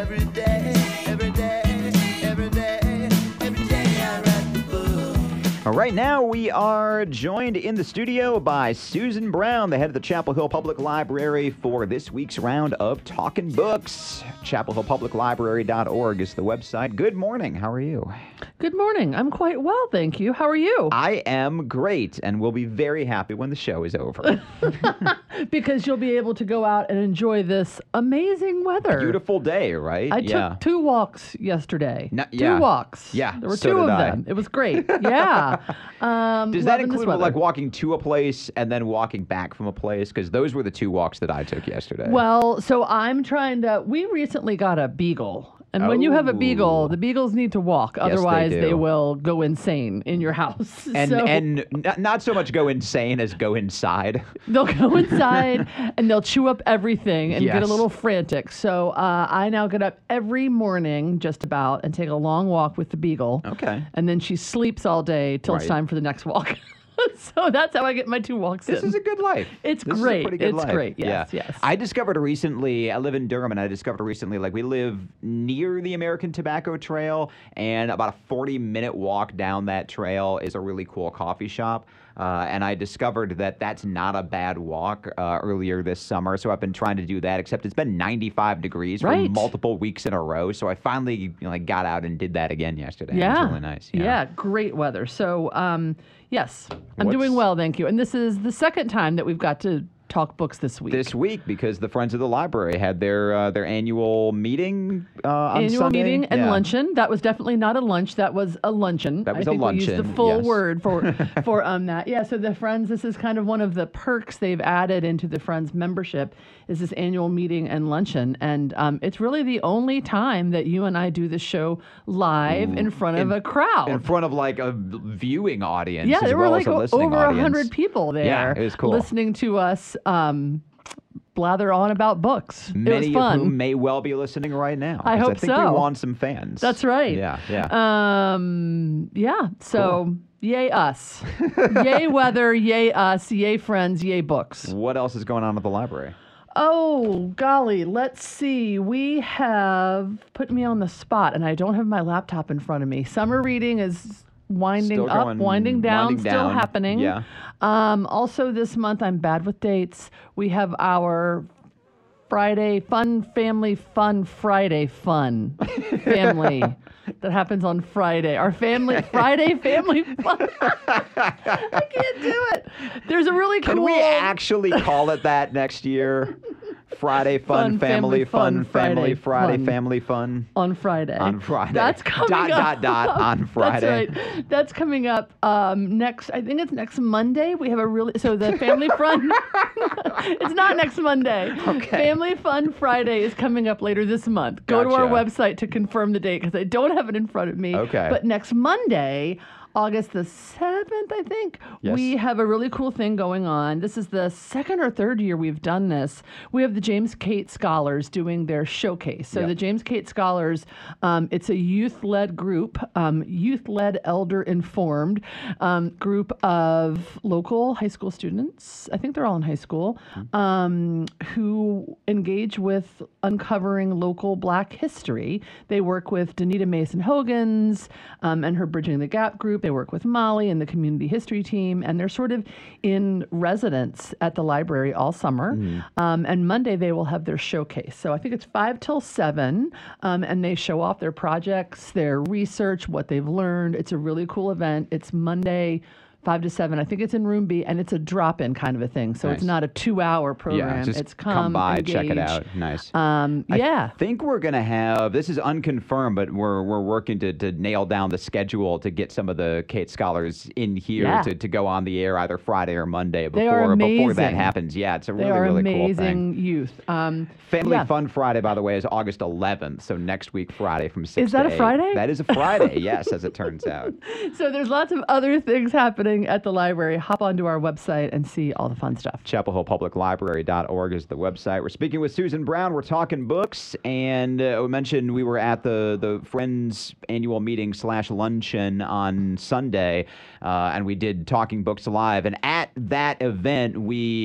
every day, every day, every day, every day I write the book. Right now, we are joined in the studio by Susan Brown, the head of the Chapel Hill Public Library, for this week's round of Talking Books. ChapelHillPublicLibrary.org is the website. Good morning. How are you? Good morning. I'm quite well, thank you. How are you? I am great, and we'll be very happy when the show is over. Because you'll be able to go out and enjoy this amazing weather. Beautiful day, right? I took 2 walks yesterday. yeah. 2 walks. Yeah, There were so 2 of did I. them. It was great. Yeah. Does that include like walking to a place and then walking back from a place? Because those were the 2 walks that I took yesterday. Well, so I'm trying to. We recently got a beagle. And when you have a beagle, the beagles need to walk. Yes, Otherwise, they they do. will go insane in your house. And not so much go insane as go inside. They'll go inside and they'll chew up everything and get a Yes. little frantic. So I now get up every morning just about and take a long walk with the beagle. Okay. And then she sleeps all day till it's Right. time for the next walk. So that's how I get my 2 walks This in. is a good life. It's This great. Is a pretty good It's life. great. Yes, yeah. yes. I discovered recently, I live in Durham, and I discovered recently, like, we live near the American Tobacco Trail, and about a 40-minute walk down that trail is a really cool coffee shop. And I discovered that that's not a bad walk earlier this summer, so I've been trying to do that, except it's been 95 degrees for Right. multiple weeks in a row, so I finally got out and did that again yesterday. Yeah. It was really nice. Yeah, great weather. So, yes, I'm What's- doing well, thank you. And this is the second time that we've got to talk books this week. This week, because the Friends of the Library had their annual meeting on Annual Sunday. meeting and Yeah. luncheon. That was definitely not a lunch. That was a luncheon. That was I a think we used luncheon, the full yes. word for that. Yeah. So the Friends. This is kind of one of the perks they've added into the Friends membership is this annual meeting and luncheon, and it's really the only time that you and I do the show live in front of a crowd. In front of like a viewing audience. Yeah, as there were well like as a listening over audience. 100 people there. Yeah, it was cool. Listening to us blather on about books. Many it was fun. of whom may well be listening right now. I 'cause hope I think so. we want some fans. That's right. Yeah. Yeah. So, yay us. Yay weather, yay us, yay friends, yay books. What else is going on at the library? Oh, golly. Let's see. We have put me on the spot, and I don't have my laptop in front of me. Summer reading is winding Still up, going- winding down, winding still down. happening. Yeah. Also this month, I'm bad with dates. We have our Friday family Friday family that happens on Friday. Our Friday family fun. I can't do it. There's a really cool. Can we actually call it that next year? Friday fun, family fun, family Friday fun. family fun. On Friday. On Friday. That's coming Dot, up. dot, dot, on Friday. That's right. That's coming up next. I think it's next Monday. We have the family fun. It's not next Monday. Okay. Family Fun Friday is coming up later this month. Go to our Gotcha. website to confirm the date because I don't have it in front of me. Okay. But next Monday, August the 7th, I think, Yes. we have a really cool thing going on. This is the second or third year we've done this. We have the James Cate Scholars doing their showcase. So Yep. the James Cate Scholars, it's a youth-led group, youth-led, elder-informed group of local high school students. I think they're all in high school, who engage with uncovering local Black history. They work with Danita Mason Hogans and her Bridging the Gap group. They work with Molly and the community history team, and they're sort of in residence at the library all summer. And Monday they will have their showcase. So I think it's 5 till 7, and they show off their projects, their research, what they've learned. It's a really cool event. It's Monday, 5 to 7. I think it's in Room B, and it's a drop-in kind of a thing. So it's Nice. not a 2-hour program. Yeah, just it's come by, engage. check it out. Nice. Yeah. I think we're going to have, this is unconfirmed, but we're working to nail down the schedule to get some of the Cate Scholars in here Yeah. to go on the air either Friday or Monday They are before that amazing. happens. Yeah, it's a They really, are really amazing cool thing. youth. Family yeah. Fun Friday, by the way, is August 11th, so next week Friday from 6 Is that to a 8. Friday? That is a Friday, yes, as it turns out. So there's lots of other things happening at the library. Hop onto our website and see all the fun stuff. ChapelHillPublicLibrary.org is the website. We're speaking with Susan Brown. We're talking books, and we mentioned we were at the Friends annual meeting / luncheon on Sunday, and we did Talking Books Live. And at that event, we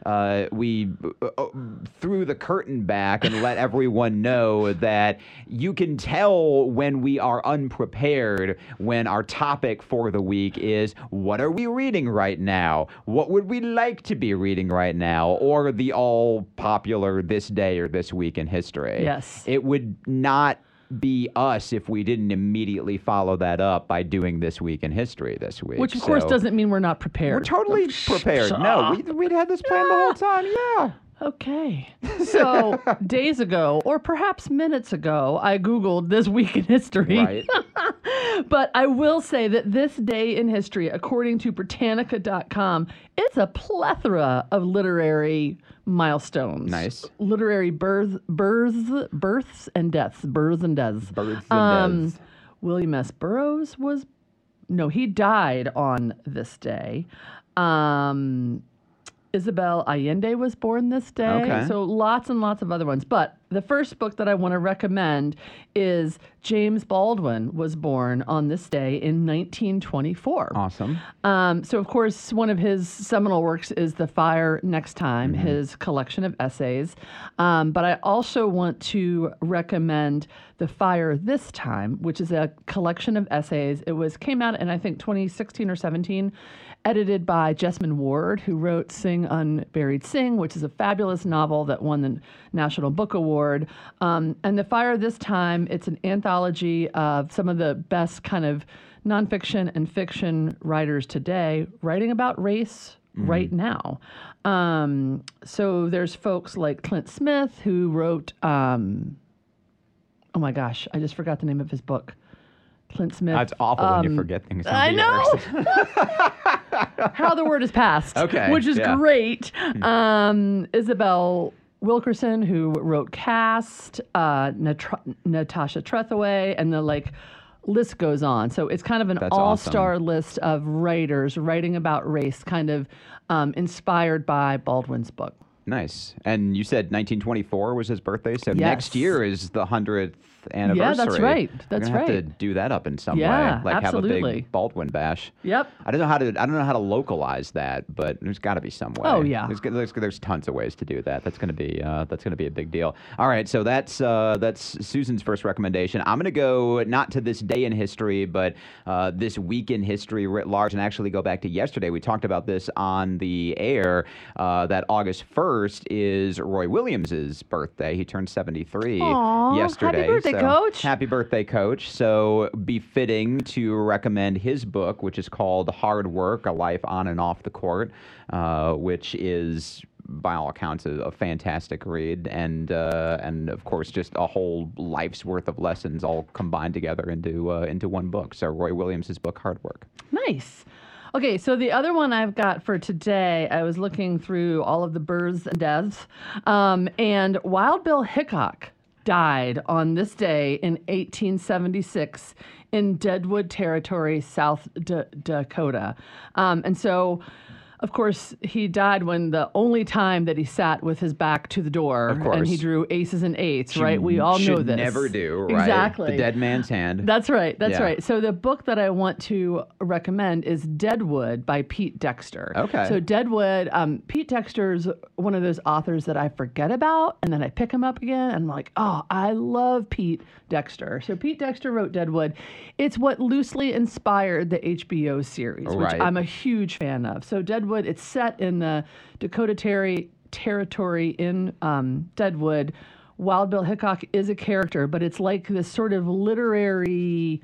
we threw the curtain back and let everyone know that you can tell when we are unprepared when our topic for the week is, what are we reading right now? What would we like to be reading right now? Or the all popular this day or this week in history. Yes. It would not be us if we didn't immediately follow that up by doing this week in history this week. Which, of course, So doesn't mean we're not prepared. we're totally prepared. No, we'd had this planned the whole time. Yeah. Okay. So, days ago, or perhaps minutes ago, I Googled this week in history. Right. But I will say that this day in history, according to Britannica.com, it's a plethora of literary milestones. Nice. Literary births and deaths. Births and deaths. Birds and deaths. William S. Burroughs he died on this day. Isabel Allende was born this day. Okay. So lots and lots of other ones. But the first book that I want to recommend is James Baldwin was born on this day in 1924. Awesome. So, of course, one of his seminal works is The Fire Next Time, his collection of essays. But I also want to recommend The Fire This Time, which is a collection of essays. Came out in, I think, 2016 or 17, edited by Jessamine Ward, who wrote Sing Unburied Sing, which is a fabulous novel that won the National Book Award. And The Fire This Time, it's an anthology of some of the best kind of nonfiction and fiction writers today writing about race right now. So there's folks like Clint Smith, who wrote, oh my gosh, I just forgot the name of his book. Clint Smith. That's awful when you forget things. I know. How the Word Is Passed. Okay, Which is yeah. great. Isabel Wilkerson, who wrote Caste, Natasha Trethewey, and the list goes on. So it's kind of an That's all-star list of writers writing about race, kind of inspired by Baldwin's book. Nice. And you said 1924 was his birthday, so Yes. next year is the 100th anniversary. Yeah, that's right. We're That's gonna have to right. do that up in some Yeah, way, like have a absolutely. big Baldwin bash. Yep. I don't know how to localize that, but there's got to be some way. Oh, yeah. There's tons of ways to do that. That's gonna be a big deal. All right, so that's Susan's first recommendation. I'm gonna go not to this day in history, but this week in history writ large, and actually go back to yesterday. We talked about this on the air. That August 1st is Roy Williams's birthday. He turned 73 Aw, yesterday. happy birthday, so Coach. Happy birthday, Coach. So befitting to recommend his book, which is called Hard Work, A Life on and Off the Court, which is, by all accounts, a fantastic read, and of course just a whole life's worth of lessons all combined together into one book. So Roy Williams' book, Hard Work. Nice. Okay, so the other one I've got for today, I was looking through all of the births and deaths, and Wild Bill Hickok died on this day in 1876 in Deadwood Territory, South Dakota. And so, of course, he died when the only time that he sat with his back to the door, Of course. and he drew aces and eights, right? We all know Should this. never do, right? Exactly. The dead man's hand. That's right. That's Yeah. right. So the book that I want to recommend is Deadwood by Pete Dexter. Okay. So Deadwood, Pete Dexter's one of those authors that I forget about, and then I pick him up again, and I'm like, oh, I love Pete Dexter. So Pete Dexter wrote Deadwood. It's what loosely inspired the HBO series, which Right. I'm a huge fan of. So Deadwood, it's set in the Dakota Territory in Deadwood. Wild Bill Hickok is a character, but it's like this sort of literary,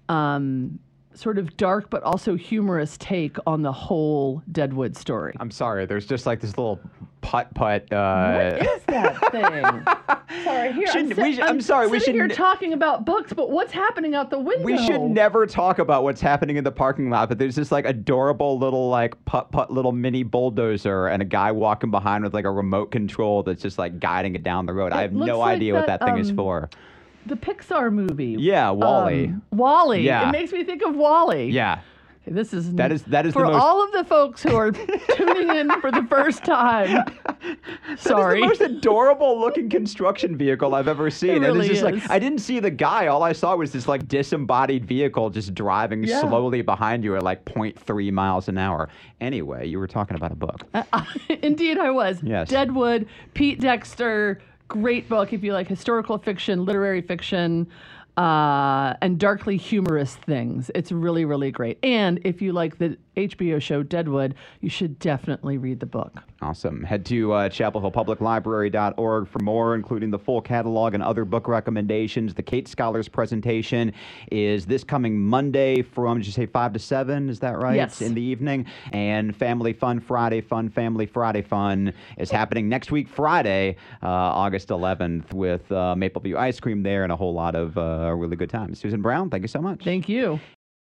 sort of dark but also humorous take on the whole Deadwood story. I'm sorry. There's just like this little putt-putt. What is that thing? Sorry, here. I'm sorry. We sitting here should. talking about books, but what's happening out the window? We should never talk about what's happening in the parking lot, but there's this like adorable little like putt-putt little mini bulldozer and a guy walking behind with like a remote control that's just like guiding it down the road. I have looks no like idea what that, that thing is for. The Pixar movie. Yeah, Wall-E. Wall-E. Yeah. It makes me think of Wall-E. Yeah. This is That is the for most- all of the folks who are tuning in for the first time. Sorry. That is the most adorable looking construction vehicle I've ever seen. It And really it's just is. like, I didn't see the guy. All I saw was this like disembodied vehicle just driving Yeah. slowly behind you at like 0.3 miles an hour. Anyway, you were talking about a book. Indeed, I was. Yes. Deadwood, Pete Dexter, great book if you like historical fiction, literary fiction, and darkly humorous things. It's really, really great. And if you like the HBO show Deadwood, you should definitely read the book. Awesome. Head to chapelhillpubliclibrary.org for more, including the full catalog and other book recommendations. The Kate Scholars presentation is this coming Monday from, did you say 5 to 7? Is that right? Yes. In the evening. And Family Fun Friday, Family Friday Fun is happening next week, Friday, August 11th, with Mapleview Ice Cream there and a whole lot of really good times. Susan Brown, thank you so much. Thank you.